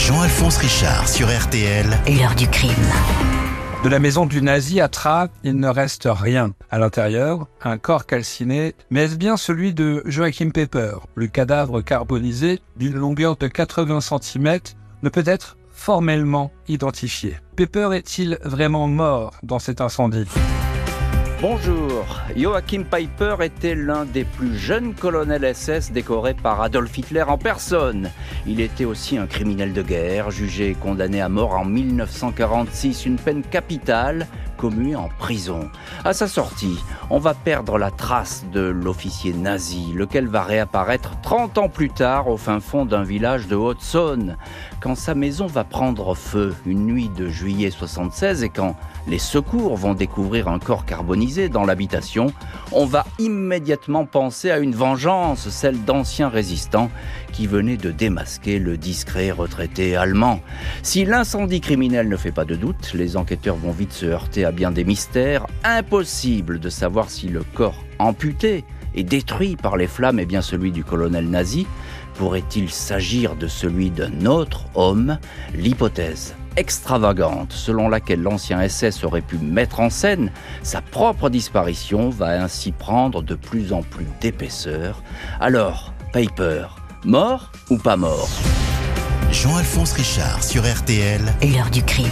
Jean-Alphonse Richard sur RTL. L'heure du crime. De la maison du nazi à Trave, il ne reste rien. À l'intérieur, un corps calciné, mais est-ce bien celui de Joachim Pepper? Le cadavre carbonisé, d'une longueur de 80 cm, ne peut être formellement identifié. Pepper est-il vraiment mort dans cet incendie? Bonjour, Joachim Pepper était l'un des plus jeunes colonels SS décorés par Adolf Hitler en personne. Il était aussi un criminel de guerre, jugé et condamné à mort en 1946, une peine capitale commue en prison. À sa sortie, on va perdre la trace de l'officier nazi, lequel va réapparaître 30 ans plus tard au fin fond d'un village de Haute-Saône. Quand sa maison va prendre feu une nuit de juillet 76 et quand les secours vont découvrir un corps carbonisé dans l'habitation, on va immédiatement penser à une vengeance, celle d'anciens résistants qui venaient de démasquer le discret retraité allemand. Si l'incendie criminel ne fait pas de doute, les enquêteurs vont vite se heurter à bien des mystères. Impossible de savoir si le corps amputé et détruit par les flammes est bien celui du colonel nazi. Pourrait-il s'agir de celui d'un autre homme? L'hypothèse extravagante selon laquelle l'ancien SS aurait pu mettre en scène sa propre disparition va ainsi prendre de plus en plus d'épaisseur. Alors, Pepper, mort ou pas mort? Jean-Alphonse Richard sur RTL. L'heure du crime.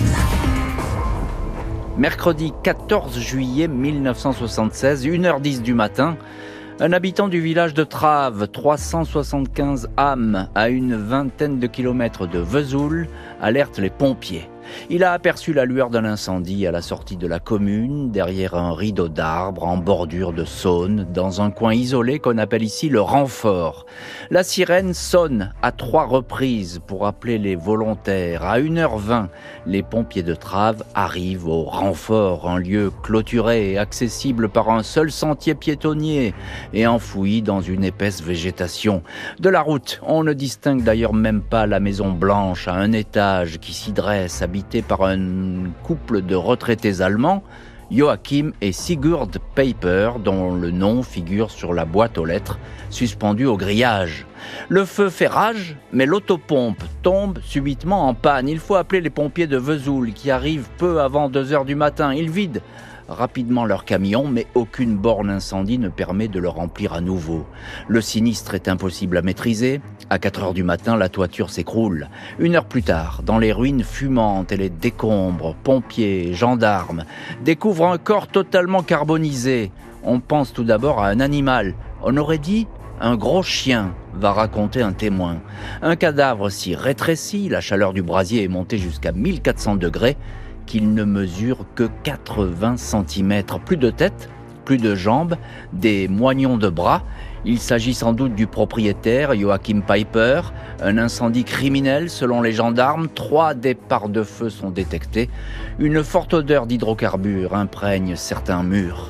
Mercredi 14 juillet 1976, 1h10 du matin, un habitant du village de Trave, 375 âmes, à une vingtaine de kilomètres de Vesoul, alerte les pompiers. Il a aperçu la lueur d'un incendie à la sortie de la commune, derrière un rideau d'arbres en bordure de Saône, dans un coin isolé qu'on appelle ici le renfort. La sirène sonne à 3 reprises pour appeler les volontaires. À 1h20, les pompiers de Trave arrivent au renfort, un lieu clôturé et accessible par un seul sentier piétonnier et enfoui dans une épaisse végétation. De la route, on ne distingue d'ailleurs même pas la maison blanche à un étage qui s'y dresse, habité par un couple de retraités allemands, Joachim et Sigurd Pepper, dont le nom figure sur la boîte aux lettres suspendue au grillage. Le feu fait rage, mais l'autopompe tombe subitement en panne. Il faut appeler les pompiers de Vesoul qui arrivent peu avant 2h du matin. Ils vident rapidement leur camion, mais aucune borne incendie ne permet de le remplir à nouveau. Le sinistre est impossible à maîtriser. À 4h du matin, la toiture s'écroule. 1 heure plus tard, dans les ruines fumantes et les décombres, pompiers, gendarmes découvrent un corps totalement carbonisé. On pense tout d'abord à un animal. On aurait dit un gros chien, va raconter un témoin. Un cadavre si rétréci, la chaleur du brasier est montée jusqu'à 1400 degrés, qu'il ne mesure que 80 cm. Plus de tête, plus de jambes, des moignons de bras. Il s'agit sans doute du propriétaire, Joachim Pepper. Un incendie criminel selon les gendarmes. 3 départs de feu sont détectés. Une forte odeur d'hydrocarbures imprègne certains murs.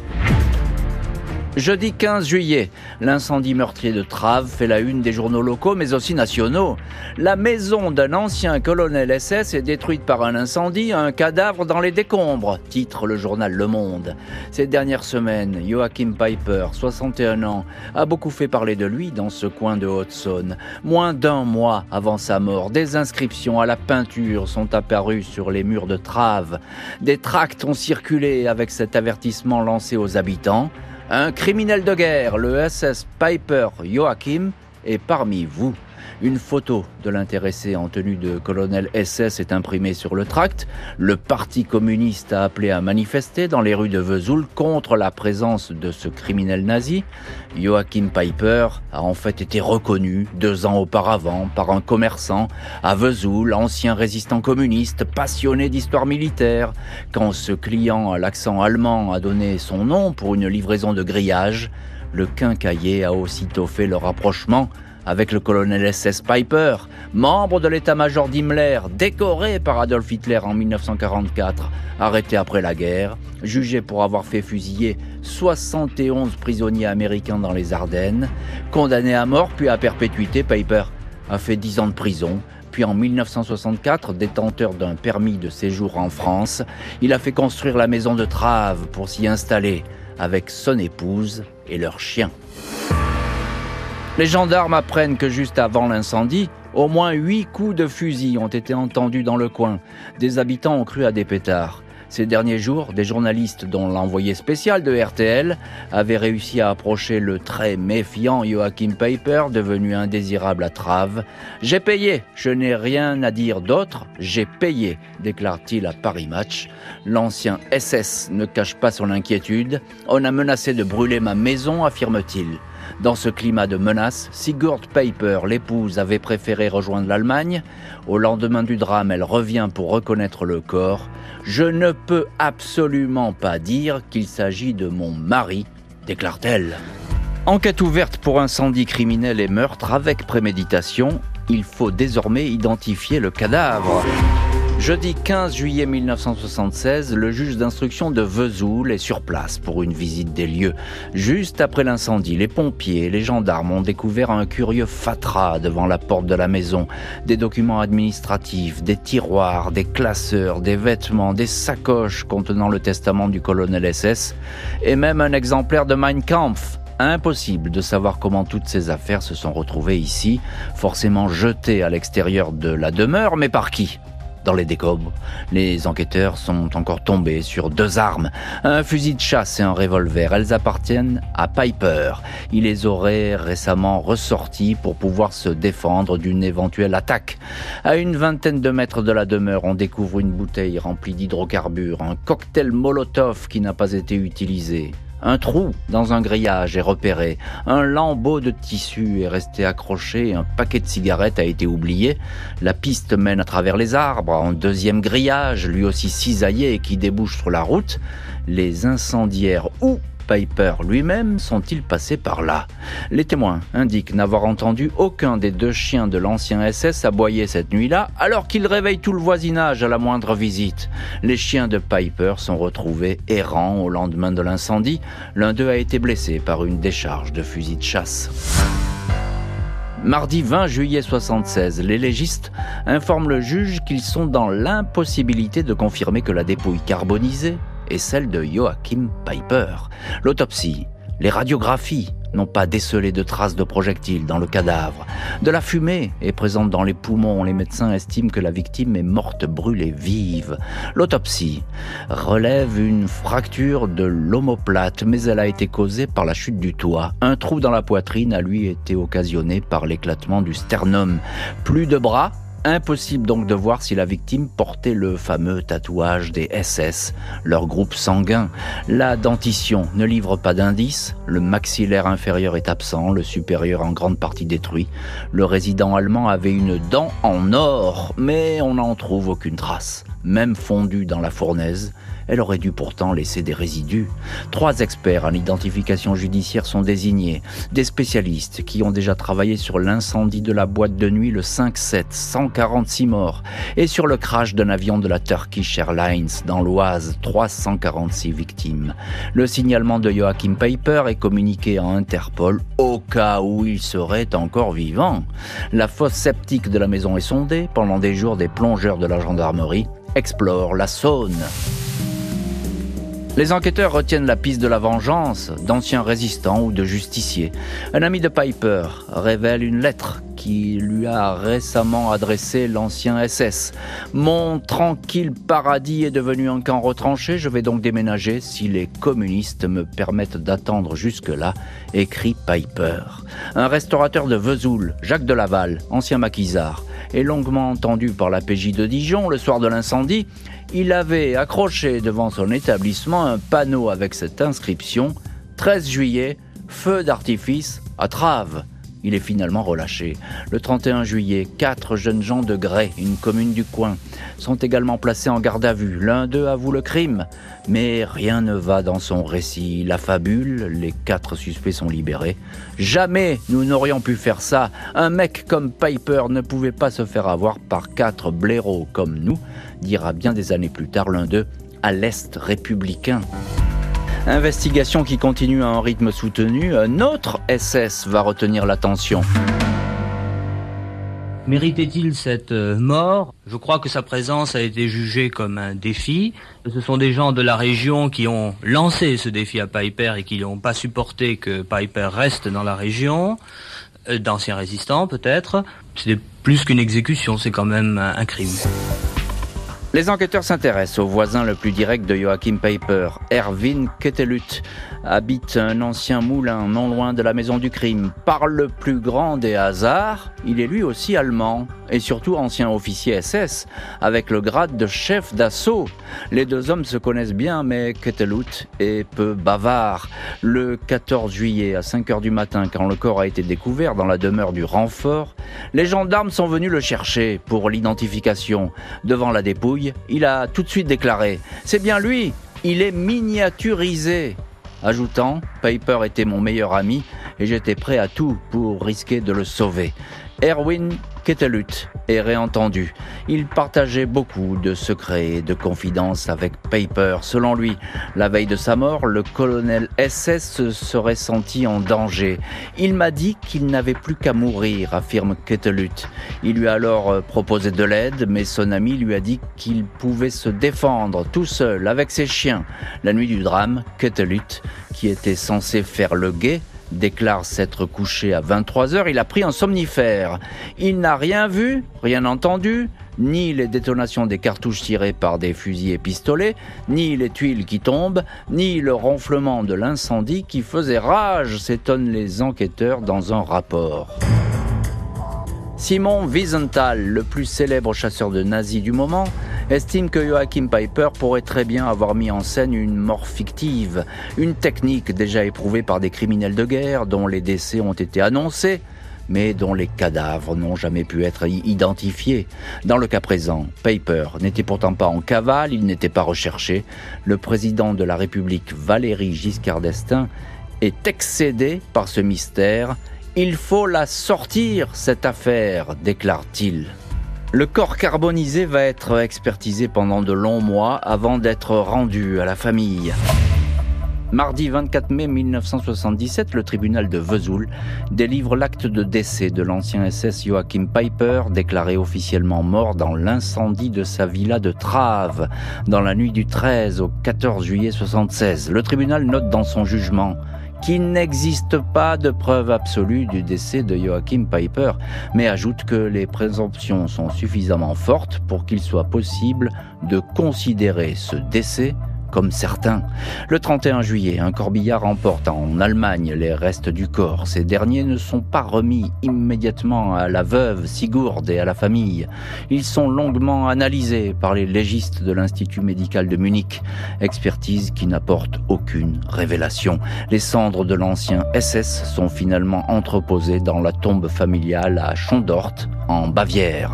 Jeudi 15 juillet, l'incendie meurtrier de Trave fait la une des journaux locaux mais aussi nationaux. La maison d'un ancien colonel SS est détruite par un incendie, un cadavre dans les décombres, titre le journal Le Monde. Ces dernières semaines, Joachim Pepper, 61 ans, a beaucoup fait parler de lui dans ce coin de Haute-Saône. Moins d'1 mois avant sa mort, des inscriptions à la peinture sont apparues sur les murs de Trave. Des tracts ont circulé avec cet avertissement lancé aux habitants. Un criminel de guerre, le SS Pepper Joachim, est parmi vous. Une photo de l'intéressé en tenue de colonel SS est imprimée sur le tract. Le Parti communiste a appelé à manifester dans les rues de Vesoul contre la présence de ce criminel nazi. Joachim Pepper a en fait été reconnu 2 ans auparavant par un commerçant à Vesoul, ancien résistant communiste, passionné d'histoire militaire. Quand ce client à l'accent allemand a donné son nom pour une livraison de grillage, le quincaillier a aussitôt fait le rapprochement avec le colonel SS Pepper, membre de l'état-major d'Himmler, décoré par Adolf Hitler en 1944, arrêté après la guerre, jugé pour avoir fait fusiller 71 prisonniers américains dans les Ardennes, condamné à mort puis à perpétuité. Pepper a fait 10 ans de prison, puis en 1964, détenteur d'un permis de séjour en France, il a fait construire la maison de Trave pour s'y installer avec son épouse et leur chien. Les gendarmes apprennent que juste avant l'incendie, Au moins 8 coups de fusil ont été entendus dans le coin. Des habitants ont cru à des pétards. Ces derniers jours, des journalistes, dont l'envoyé spécial de RTL, avaient réussi à approcher le très méfiant Joachim Peiper, devenu indésirable à Trave. « J'ai payé, je n'ai rien à dire d'autre, j'ai payé », déclare-t-il à Paris Match. L'ancien SS ne cache pas son inquiétude. « On a menacé de brûler ma maison », affirme-t-il. Dans ce climat de menace, Sigurd Peiper, l'épouse, avait préféré rejoindre l'Allemagne. Au lendemain du drame, elle revient pour reconnaître le corps. « Je ne peux absolument pas dire qu'il s'agit de mon mari », déclare-t-elle. Enquête ouverte pour incendie criminel et meurtre avec préméditation. Il faut désormais identifier le cadavre. Jeudi 15 juillet 1976, le juge d'instruction de Vesoul est sur place pour une visite des lieux. Juste après l'incendie, les pompiers et les gendarmes ont découvert un curieux fatras devant la porte de la maison. Des documents administratifs, des tiroirs, des classeurs, des vêtements, des sacoches contenant le testament du colonel SS et même un exemplaire de Mein Kampf. Impossible de savoir comment toutes ces affaires se sont retrouvées ici, forcément jetées à l'extérieur de la demeure, mais par qui ? Dans les décombres, les enquêteurs sont encore tombés sur 2 armes, un fusil de chasse et un revolver. Elles appartiennent à Peiper. Il les aurait récemment ressortis pour pouvoir se défendre d'une éventuelle attaque. À une vingtaine de mètres de la demeure, on découvre une bouteille remplie d'hydrocarbures, un cocktail Molotov qui n'a pas été utilisé. Un trou dans un grillage est repéré, un lambeau de tissu est resté accroché, un paquet de cigarettes a été oublié. La piste mène à travers les arbres, un deuxième grillage, lui aussi cisaillé et qui débouche sur la route. Les incendiaires ou Peiper lui-même sont-ils passés par là ? Les témoins indiquent n'avoir entendu aucun des 2 chiens de l'ancien SS aboyer cette nuit-là, alors qu'ils réveillent tout le voisinage à la moindre visite. Les chiens de Peiper sont retrouvés errants au lendemain de l'incendie. L'un d'eux a été blessé par une décharge de fusil de chasse. Mardi 20 juillet 1976, les légistes informent le juge qu'ils sont dans l'impossibilité de confirmer que la dépouille carbonisée est celle de Joachim Peiper. L'autopsie, les radiographies n'ont pas décelé de traces de projectiles dans le cadavre. De la fumée est présente dans les poumons. Les médecins estiment que la victime est morte brûlée vive. L'autopsie relève une fracture de l'omoplate, mais elle a été causée par la chute du toit. Un trou dans la poitrine a lui été occasionné par l'éclatement du sternum. Plus de bras. Impossible donc de voir si la victime portait le fameux tatouage des SS, leur groupe sanguin. La dentition ne livre pas d'indices, le maxillaire inférieur est absent, le supérieur en grande partie détruit. Le résident allemand avait une dent en or, mais on n'en trouve aucune trace. Même fondue dans la fournaise, elle aurait dû pourtant laisser des résidus. 3 experts en identification judiciaire sont désignés, des spécialistes qui ont déjà travaillé sur l'incendie de la boîte de nuit le 5/7, 146 morts, et sur le crash d'un avion de la Turkish Airlines dans l'Oise, 346 victimes. Le signalement de Joachim Peiper est communiqué à Interpol au cas où il serait encore vivant. La fosse septique de la maison est sondée. Pendant des jours, des plongeurs de la gendarmerie explorent la Saône. Les enquêteurs retiennent la piste de la vengeance d'anciens résistants ou de justiciers. Un ami de Peiper révèle une lettre qui lui a récemment adressé l'ancien SS. « Mon tranquille paradis est devenu un camp retranché, je vais donc déménager si les communistes me permettent d'attendre jusque-là », écrit Peiper. Un restaurateur de Vesoul, Jacques de Laval, ancien maquisard, est longuement entendu par la PJ de Dijon le soir de l'incendie. Il avait accroché devant son établissement un panneau avec cette inscription « 13 juillet, feu d'artifice à Trave ». Il est finalement relâché. Le 31 juillet, 4 jeunes gens de Grès, une commune du coin, sont également placés en garde à vue. L'un d'eux avoue le crime, mais rien ne va dans son récit. La fabule, les 4 suspects sont libérés. Jamais nous n'aurions pu faire ça. Un mec comme Peiper ne pouvait pas se faire avoir par 4 blaireaux comme nous, dira bien des années plus tard l'un d'eux à l'Est républicain. Investigation qui continue à un rythme soutenu. Un autre SS va retenir l'attention. Méritait-il cette mort ? Je crois que sa présence a été jugée comme un défi. Ce sont des gens de la région qui ont lancé ce défi à Peiper et qui n'ont pas supporté que Peiper reste dans la région, d'anciens résistants peut-être. C'est des plus qu'une exécution, c'est quand même un crime. Les enquêteurs s'intéressent au voisin le plus direct de Joachim Peiper. Erwin Kettelut habite un ancien moulin non loin de la maison du crime. Par le plus grand des hasards, il est lui aussi allemand et surtout ancien officier SS avec le grade de chef d'assaut. Les deux hommes se connaissent bien, mais Kettelut est peu bavard. Le 14 juillet à 5h du matin, quand le corps a été découvert dans la demeure du renfort, les gendarmes sont venus le chercher pour l'identification. Devant la dépouille, il a tout de suite déclaré « C'est bien lui, il est miniaturisé », ajoutant « Peiper était mon meilleur ami et j'étais prêt à tout pour risquer de le sauver ». Erwin Kettelut est réentendu. Il partageait beaucoup de secrets et de confidences avec Peiper. Selon lui, la veille de sa mort, le colonel SS se serait senti en danger. Il m'a dit qu'il n'avait plus qu'à mourir, affirme Kettelut. Il lui a alors proposé de l'aide, mais son ami lui a dit qu'il pouvait se défendre tout seul avec ses chiens. La nuit du drame, Kettelut, qui était censé faire le guet, déclare s'être couché à 23h, il a pris un somnifère. Il n'a rien vu, rien entendu, ni les détonations des cartouches tirées par des fusils et pistolets, ni les tuiles qui tombent, ni le ronflement de l'incendie qui faisait rage, s'étonnent les enquêteurs dans un rapport. Simon Wiesenthal, le plus célèbre chasseur de nazis du moment, estime que Joachim Peiper pourrait très bien avoir mis en scène une mort fictive, une technique déjà éprouvée par des criminels de guerre dont les décès ont été annoncés, mais dont les cadavres n'ont jamais pu être identifiés. Dans le cas présent, Peiper n'était pourtant pas en cavale, il n'était pas recherché. Le président de la République, Valéry Giscard d'Estaing, est excédé par ce mystère. « Il faut la sortir, cette affaire », déclare-t-il. Le corps carbonisé va être expertisé pendant de longs mois avant d'être rendu à la famille. Mardi 24 mai 1977, le tribunal de Vesoul délivre l'acte de décès de l'ancien SS Joachim Peiper, déclaré officiellement mort dans l'incendie de sa villa de Trave, dans la nuit du 13 au 14 juillet 1976. Le tribunal note dans son jugement qu'il n'existe pas de preuve absolue du décès de Joachim Peiper, mais ajoute que les présomptions sont suffisamment fortes pour qu'il soit possible de considérer ce décès comme certain. Le 31 juillet, un corbillard emporte en Allemagne les restes du corps. Ces derniers ne sont pas remis immédiatement à la veuve Sigurd et à la famille. Ils sont longuement analysés par les légistes de l'Institut médical de Munich. Expertise qui n'apporte aucune révélation. Les cendres de l'ancien SS sont finalement entreposées dans la tombe familiale à Schondort, en Bavière.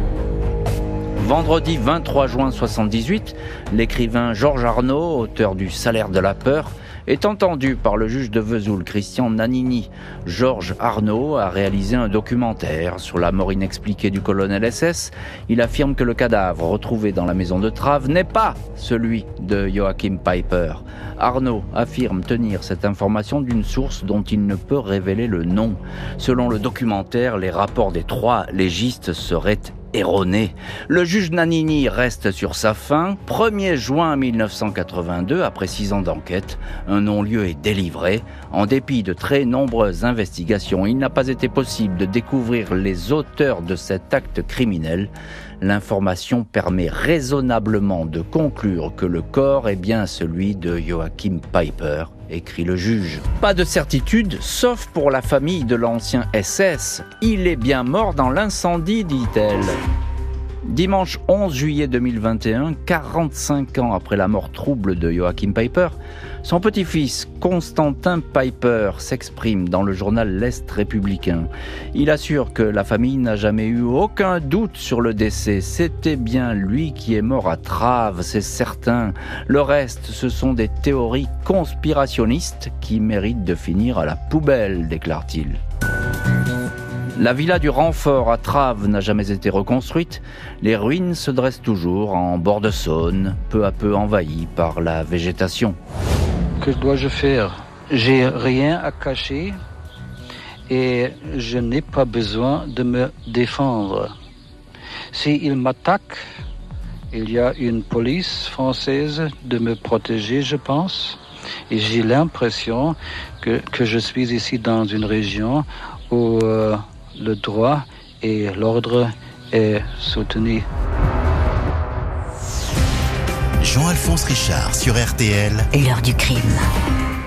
Vendredi 23 juin 1978, l'écrivain Georges Arnaud, auteur du Salaire de la peur, est entendu par le juge de Vesoul, Christian Nannini. Georges Arnaud a réalisé un documentaire sur la mort inexpliquée du colonel SS. Il affirme que le cadavre retrouvé dans la maison de Trave n'est pas celui de Joachim Peiper. Arnaud affirme tenir cette information d'une source dont il ne peut révéler le nom. Selon le documentaire, les rapports des 3 légistes seraient erroné. Le juge Nannini reste sur sa faim. 1er juin 1982, après 6 ans d'enquête, un non-lieu est délivré. En dépit de très nombreuses investigations, il n'a pas été possible de découvrir les auteurs de cet acte criminel. L'information permet raisonnablement de conclure que le corps est bien celui de Joachim Peiper, écrit le juge. Pas de certitude, sauf pour la famille de l'ancien SS. Il est bien mort dans l'incendie, dit-elle. Dimanche 11 juillet 2021, 45 ans après la mort trouble de Joachim Peiper, son petit-fils Constantin Peiper s'exprime dans le journal L'Est républicain. Il assure que la famille n'a jamais eu aucun doute sur le décès. C'était bien lui qui est mort à Trave, c'est certain. Le reste, ce sont des théories conspirationnistes qui méritent de finir à la poubelle, déclare-t-il. La villa du Renfort à Trave n'a jamais été reconstruite. Les ruines se dressent toujours en bord de Saône, peu à peu envahies par la végétation. Que dois-je faire ? J'ai rien à cacher et je n'ai pas besoin de me défendre. S'il m'attaque, il y a une police française de me protéger, je pense. Et j'ai l'impression que je suis ici dans une région où le droit et l'ordre est soutenu. Jean-Alphonse Richard sur RTL. L'heure du crime.